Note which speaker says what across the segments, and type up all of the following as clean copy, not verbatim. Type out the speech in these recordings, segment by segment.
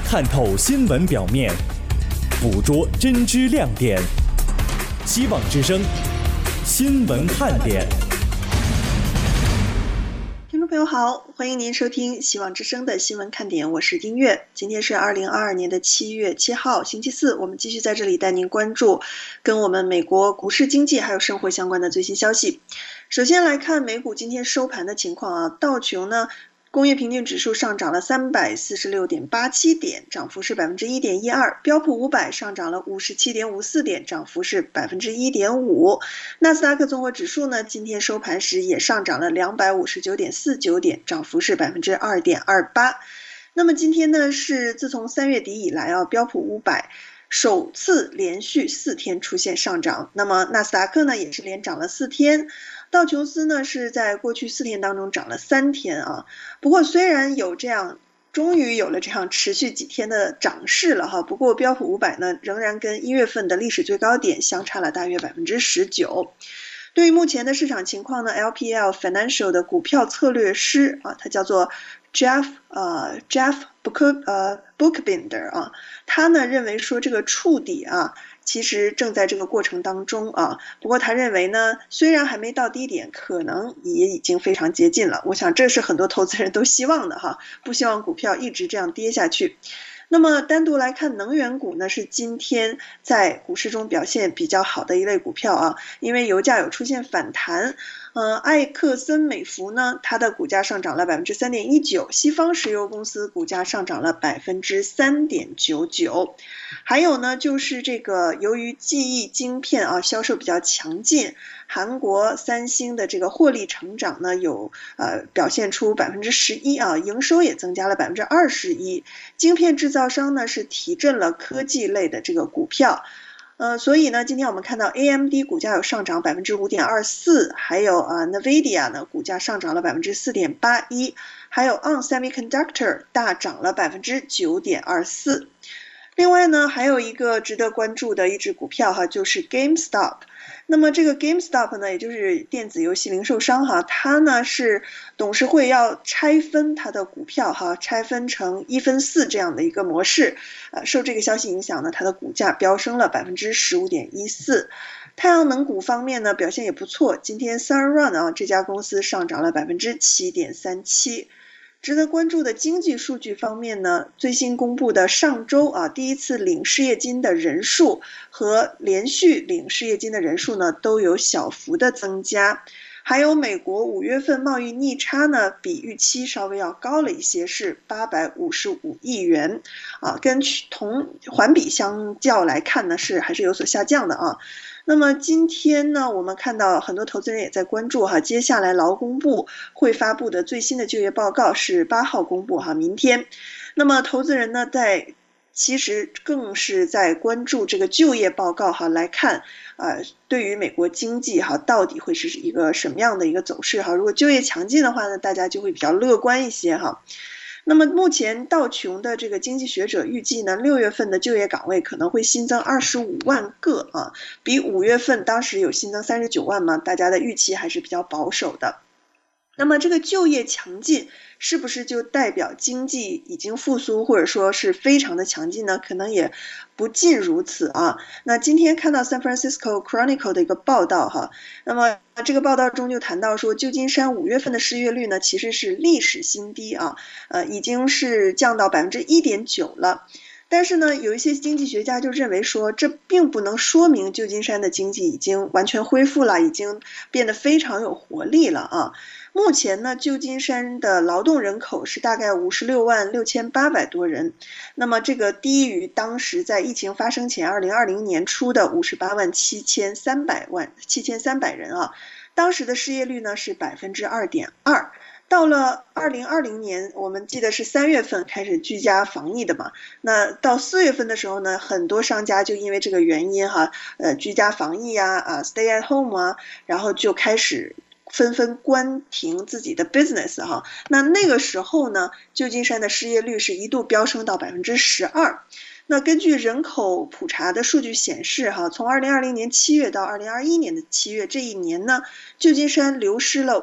Speaker 1: 看透新闻表面，捕捉真知亮点。希望之声新闻看点。
Speaker 2: 听众朋友好，欢迎您收听希望之声的新闻看点，我是丁月。今天是2022年的7月7号，星期四，我们继续在这里带您关注跟我们美国股市、经济还有生活相关的最新消息。首先来看美股今天收盘的情况啊，道琼呢工业平均指数上涨了346.87点，涨幅是 1.12%， 标普500上涨了57.54点，涨幅是 1.5%。 纳斯达克综合指数呢今天收盘时也上涨了259.49点，涨幅是 2.28%。 那么今天呢是自从3月底以来啊，标普500首次连续4天出现上涨，那么纳斯达克呢也是连涨了4天，道琼斯呢是在过去4天当中涨了3天啊。不过虽然终于有了这样持续几天的涨势了哈，不过标普500呢仍然跟1月份的历史最高点相差了大约 19%。 对于目前的市场情况呢， LPL Financial 的股票策略师啊，他叫做Jeff Bookbinder 啊，他呢认为说这个触底啊其实正在这个过程当中啊，不过他认为呢虽然还没到低点，可能也已经非常接近了。我想这是很多投资人都希望的哈，不希望股票一直这样跌下去。那么单独来看能源股呢，是今天在股市中表现比较好的一类股票啊，因为油价有出现反弹。埃克森美孚呢，它的股价上涨了 3.19%， 西方石油公司股价上涨了 3.99%。 还有呢就是这个由于记忆晶片啊销售比较强劲，韩国三星的这个获利成长呢有表现出 11% 啊，营收也增加了 21%。 晶片制造商呢是提振了科技类的这个股票。所以呢今天我们看到 AMD 股价有上涨 5.24%， 还有NVIDIA 呢股价上涨了 4.81%， 还有 ON Semiconductor 大涨了 9.24%。 另外呢还有一个值得关注的一只股票哈，就是 GameStop。 那么这个 GameStop 呢也就是电子游戏零售商哈，它呢是董事会要拆分它的股票哈，拆分成1/4这样的一个模式。受这个消息影响呢，它的股价飙升了 15.14%。 太阳能股方面呢表现也不错，今天 Sunrun 啊这家公司上涨了 7.37%。值得关注的经济数据方面呢，最新公布的上周啊第一次领失业金的人数和连续领失业金的人数呢都有小幅的增加。还有美国5月份贸易逆差呢比预期稍微要高了一些，是855亿元啊，跟环比相较来看呢还是有所下降的啊。那么今天呢我们看到很多投资人也在关注哈，接下来劳工部会发布的最新的就业报告是8号公布哈，明天。那么投资人呢其实更是在关注这个就业报告哈，来看对于美国经济哈到底会是一个什么样的一个走势哈。如果就业强劲的话呢，大家就会比较乐观一些哈。那么目前道琼的这个经济学者预计呢，6月份的就业岗位可能会新增25万个啊，比5月份当时有新增39万嘛，大家的预期还是比较保守的。那么这个就业强劲是不是就代表经济已经复苏，或者说是非常的强劲呢？可能也不尽如此啊。那今天看到 San Francisco Chronicle 的一个报道哈，那么这个报道中就谈到说，旧金山5月份的失业率呢其实是历史新低啊，已经是降到 1.9% 了。但是呢有一些经济学家就认为说，这并不能说明旧金山的经济已经完全恢复了，已经变得非常有活力了啊。目前呢旧金山的劳动人口是大概56.6800多人，那么这个低于当时在疫情发生前2020年初的58.7300人啊，当时的失业率呢是 2.2%。到了2020年，我们记得是3月份开始居家防疫的嘛，那到4月份的时候呢，很多商家就因为这个原因哈，居家防疫stay at home 啊，然后就开始纷纷关停自己的 business 哈。那个时候呢，旧金山的失业率是一度飙升到 12%。 那根据人口普查的数据显示，从2020年7月到2021年的7月这一年呢，旧金山流失了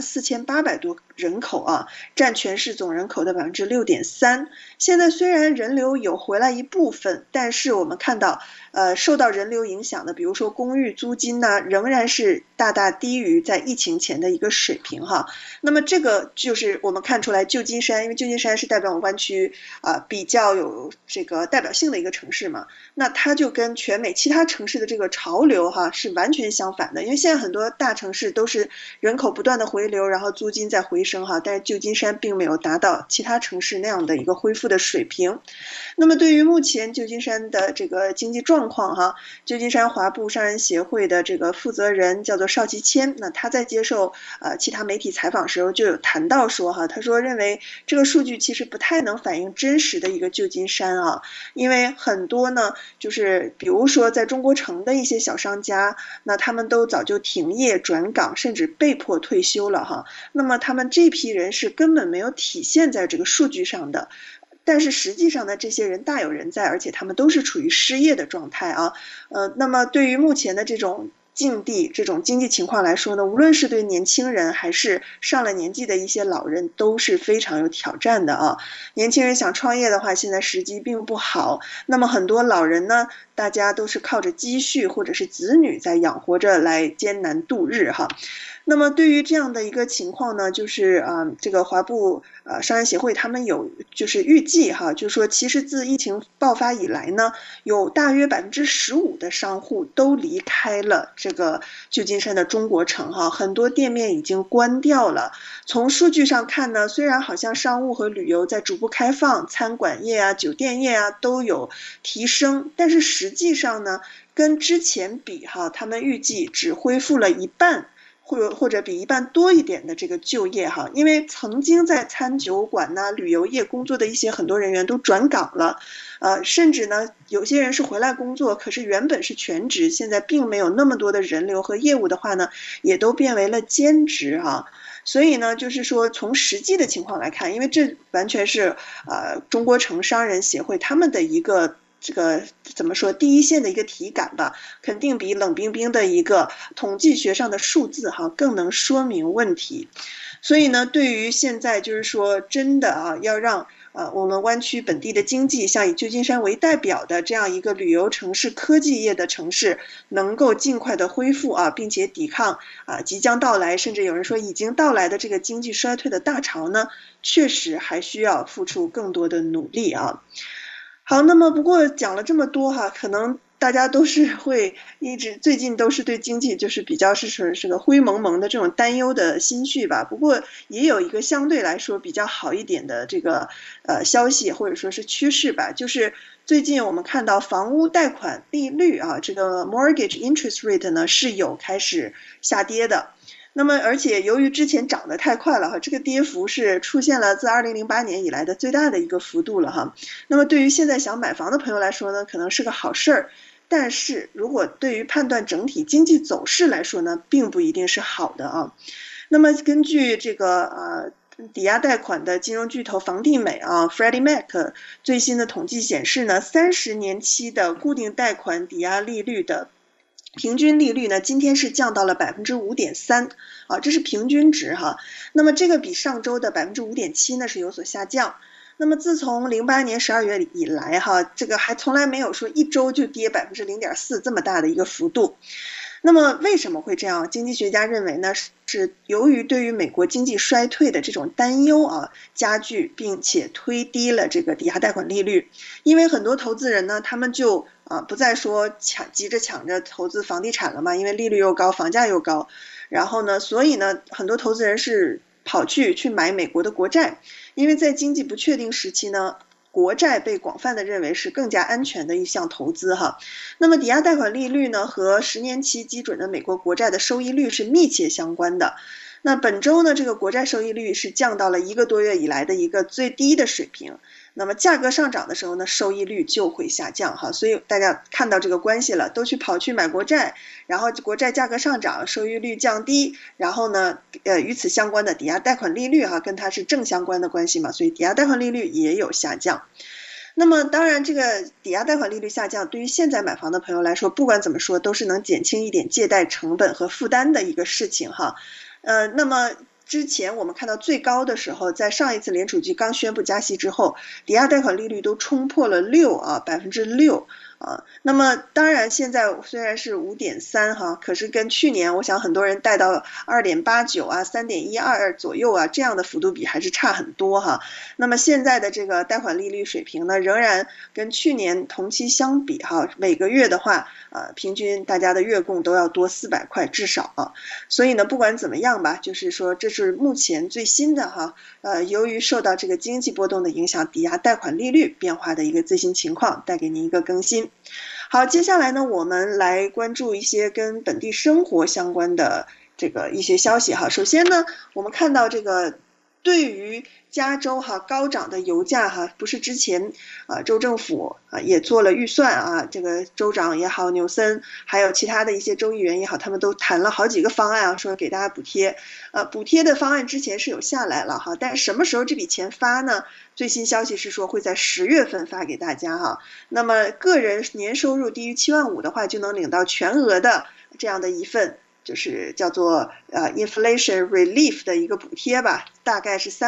Speaker 2: 54800多人口啊，占全市总人口的6.3%。现在虽然人流有回来一部分，但是我们看到，受到人流影响的，比如说公寓租金呢，仍然是大大低于在疫情前的一个水平哈。那么这个就是我们看出来旧金山，因为旧金山是代表湾区比较有这个代表性的一个城市嘛，那它就跟全美其他城市的这个潮流是完全相反的。因为现在很多大城市都是人口不断的回流，然后租金在回升但是旧金山并没有达到其他城市那样的一个恢复的水平。那么对于目前旧金山的这个经济状况旧金山华埠商人协会的这个负责人叫做邵其谦，那他在接受其他媒体采访时候就有谈到说他说认为这个数据其实不太能反映真实的一个旧金山因为很多呢就是比如说在中国城的一些小商家，那他们都早就停业转岗，甚至被迫退休了那么他们这批人是根本没有体现在这个数据上的。但是实际上呢，这些人大有人在，而且他们都是处于失业的状态那么对于目前的这种境地、这种经济情况来说呢，无论是对年轻人还是上了年纪的一些老人，都是非常有挑战的年轻人想创业的话，现在时机并不好。那么很多老人呢，大家都是靠着积蓄或者是子女在养活着来艰难度日那么对于这样的一个情况呢，就是这个华埠商人协会他们有就是预计就是说其实自疫情爆发以来呢，有大约15%的商户都离开了这个旧金山的中国城很多店面已经关掉了。从数据上看呢，虽然好像商务和旅游在逐步开放，餐馆业酒店业都有提升，但是实际上呢，跟之前比他们预计只恢复了一半。或者比一半多一点的这个就业因为曾经在餐酒馆旅游业工作的一些很多人员都转岗了，甚至呢有些人是回来工作，可是原本是全职，现在并没有那么多的人流和业务的话呢，也都变为了兼职所以呢，就是说从实际的情况来看，因为这完全是中国城商人协会他们的一个这个怎么说第一线的一个体感吧，肯定比冷冰冰的一个统计学上的数字更能说明问题。所以呢，对于现在就是说真的要让我们湾区本地的经济像以旧金山为代表的这样一个旅游城市、科技业的城市能够尽快的恢复并且抵抗即将到来，甚至有人说已经到来的这个经济衰退的大潮呢，确实还需要付出更多的努力好，那么不过讲了这么多可能大家都是会最近都是对经济就是比较是个灰蒙蒙的这种担忧的心绪吧。不过也有一个相对来说比较好一点的这个消息或者说是趋势吧，就是最近我们看到房屋贷款利率这个 mortgage interest rate 呢是有开始下跌的。那么而且由于之前涨得太快了这个跌幅是出现了自2008年以来的最大的一个幅度了那么对于现在想买房的朋友来说呢，可能是个好事儿，但是如果对于判断整体经济走势来说呢，并不一定是好的那么根据这个抵押贷款的金融巨头房地美Freddie Mac 最新的统计显示呢，30年期的固定贷款抵押利率的平均利率呢，今天是降到了5.3%这是平均值那么这个比上周的5.7%呢是有所下降。那么自从08年12月以来这个还从来没有说一周就跌0.4%这么大的一个幅度。那么为什么会这样？经济学家认为呢，是由于对于美国经济衰退的这种担忧加剧，并且推低了这个抵押贷款利率。因为很多投资人呢，他们就不再说急着抢着投资房地产了嘛，因为利率又高，房价又高。然后呢，所以呢，很多投资人是跑去买美国的国债，因为在经济不确定时期呢，国债被广泛的认为是更加安全的一项投资那么抵押贷款利率呢和10年期基准的美国国债的收益率是密切相关的。那本周呢，这个国债收益率是降到了1个多月以来的一个最低的水平。那么价格上涨的时候呢，收益率就会下降所以大家看到这个关系了，都跑去买国债，然后国债价格上涨，收益率降低，然后呢与此相关的抵押贷款利率跟它是正相关的关系嘛，所以抵押贷款利率也有下降。 那么当然，这个抵押贷款利率下降，对于现在买房的朋友来说，不管怎么说，都是能减轻一点借贷成本和负担的一个事情哈。那么之前我们看到最高的时候，在上一次联储局刚宣布加息之后，抵押贷款利率都冲破了6%，6%。那么当然现在虽然是5.3哈，可是跟去年我想很多人贷到2.893.12左右这样的幅度比还是差很多哈。那么现在的这个贷款利率水平呢，仍然跟去年同期相比哈，每个月的话平均大家的月供都要多400块至少所以呢不管怎么样吧，就是说这是目前最新的哈由于受到这个经济波动的影响，抵押贷款利率变化的一个最新情况，带给您一个更新。好，接下来呢，我们来关注一些跟本地生活相关的这个一些消息哈。首先呢，我们看到这个对于加州高涨的油价不是之前州政府也做了预算这个州长也好，纽森还有其他的一些州议员也好，他们都谈了好几个方案说给大家补贴。补贴的方案之前是有下来了但是什么时候这笔钱发呢？最新消息是说会在10月份发给大家那么个人年收入低于7.5万的话，就能领到全额的这样的一份。就是叫做inflation relief 的一个补贴吧，大概是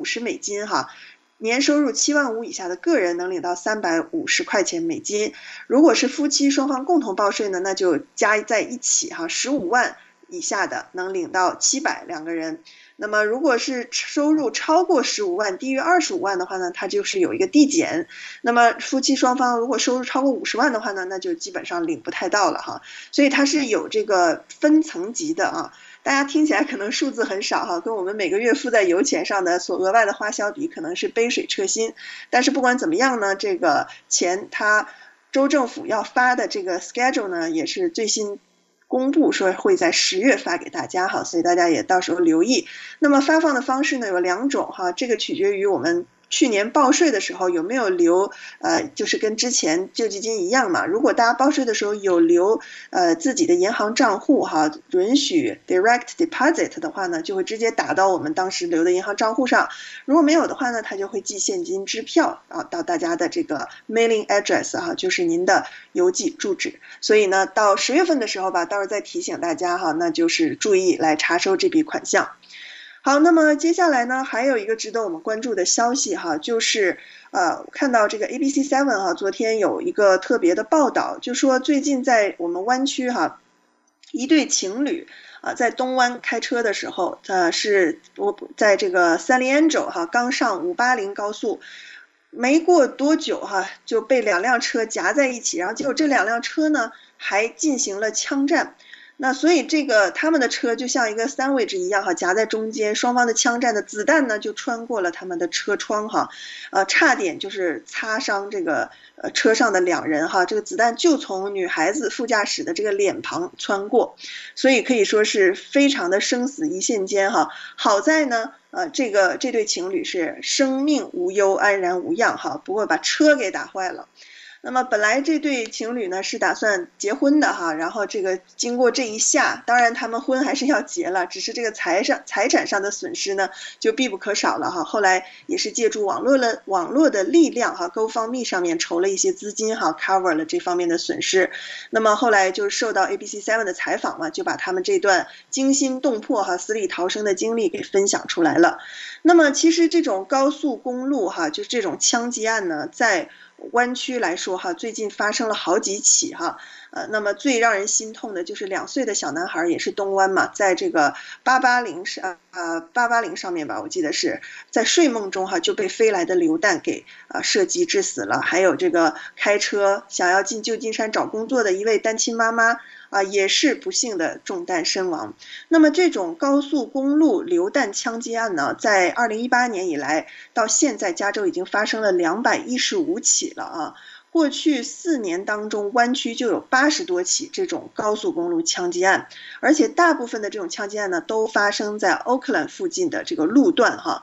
Speaker 2: $350年收入7.5万以下的个人能领到$350美金。如果是夫妻双方共同报税呢，那就加在一起15万以下的能领到700两个人。那么如果是收入超过15万低于25万的话呢，它就是有一个递减。那么夫妻双方如果收入超过50万的话呢，那就基本上领不太到了所以它是有这个分层级的大家听起来可能数字很少跟我们每个月付在油钱上的所额外的花销比，可能是杯水车薪。但是不管怎么样呢，这个钱它州政府要发的这个 schedule 呢，也是最新公布说会在10月发给大家所以大家也到时候留意。那么发放的方式呢有2种这个取决于我们去年报税的时候有没有留就是跟之前救济金一样嘛。如果大家报税的时候有留自己的银行账户允许 direct deposit 的话呢，就会直接打到我们当时留的银行账户上。如果没有的话呢，它就会寄现金支票到大家的这个 mailing address 就是您的邮寄住址。所以呢到10月份的时候吧，到时候再提醒大家那就是注意来查收这笔款项。好，那么接下来呢，还有一个值得我们关注的消息就是看到这个 ABC7 昨天有一个特别的报道，就说最近在我们湾区一对情侣在东湾开车的时候是在这个 San Leandro 刚上580高速，没过多久就被2辆车夹在一起，然后结果这2辆车呢还进行了枪战。那所以这个他们的车就像一个 sandwich 一样夹在中间，双方的枪战的子弹呢就穿过了他们的车窗差点就是擦伤这个车上的2人这个子弹就从女孩子副驾驶的这个脸庞穿过，所以可以说是非常的生死一线间好在呢这对情侣是生命无忧安然无恙不过把车给打坏了。那么本来这对情侣呢是打算结婚的然后这个经过这一下，当然他们婚还是要结了，只是这个财产上的损失呢就必不可少了后来也是借助网络的力量GoFundMe 上面筹了一些资金cover 了这方面的损失。那么后来就受到 ABC7 的采访嘛，就把他们这段惊心动魄死里逃生的经历给分享出来了。那么其实这种高速公路就是这种枪击案呢，在湾区来说最近发生了好几起那么最让人心痛的就是2岁的小男孩，也是东湾嘛，在这个880上面吧，我记得是在睡梦中就被飞来的榴弹给射击致死了。还有这个开车想要进旧金山找工作的一位单亲妈妈也是不幸的中弹身亡。那么这种高速公路榴弹枪击案呢，在2018年以来到现在，加州已经发生了215起了过去4年当中，湾区就有80多起这种高速公路枪击案，而且大部分的这种枪击案呢，都发生在 Oakland 附近的这个路段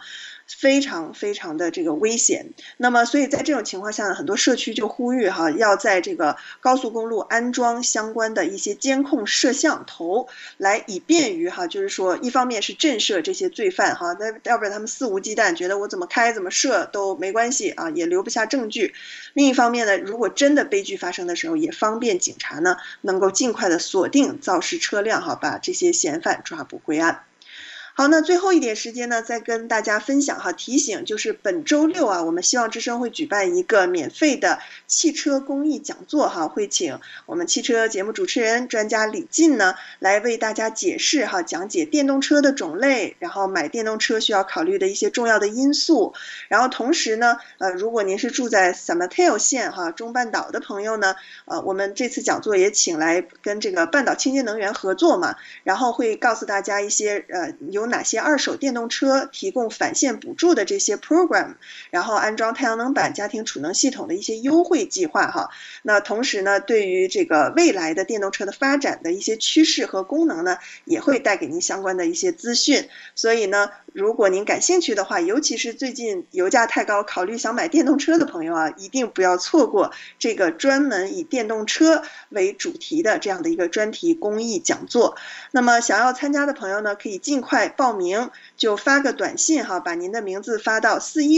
Speaker 2: 非常非常的这个危险。那么所以在这种情况下呢，很多社区就呼吁要在这个高速公路安装相关的一些监控摄像头，来以便于就是说一方面是震慑这些罪犯那要不然他们肆无忌惮，觉得我怎么开怎么射都没关系也留不下证据。另一方面呢，如果真的悲剧发生的时候，也方便警察呢能够尽快的锁定肇事车辆把这些嫌犯抓捕归案。好，那最后一点时间呢，再跟大家分享提醒，就是本周六我们希望之声会举办一个免费的汽车公益讲座会请我们汽车节目主持人专家李进呢来为大家解释讲解电动车的种类，然后买电动车需要考虑的一些重要的因素。然后同时呢，如果您是住在 San Mateo 县中半岛的朋友呢，我们这次讲座也请来跟这个半岛清洁能源合作嘛，然后会告诉大家一些有哪些二手电动车提供返现补助的这些 program， 然后安装太阳能板家庭储能系统的一些优惠计划那同时呢，对于这个未来的电动车的发展的一些趋势和功能呢，也会带给您相关的一些资讯。所以呢，如果您感兴趣的话，尤其是最近油价太高，考虑想买电动车的朋友一定不要错过这个专门以电动车为主题的这样的一个专题公益讲座。那么想要参加的朋友呢，可以尽快报名，就发个短信把您的名字发到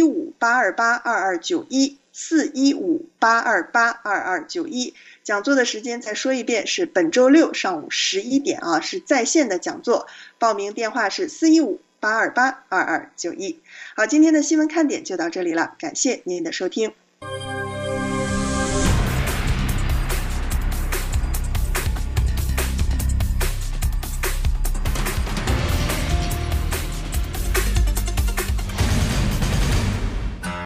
Speaker 2: 415-828-2291，415-828-2291。讲座的时间再说一遍，是本周六上午11点是在线的讲座，报名电话是415-828-2291。好，今天的新闻看点就到这里了，感谢您的收听。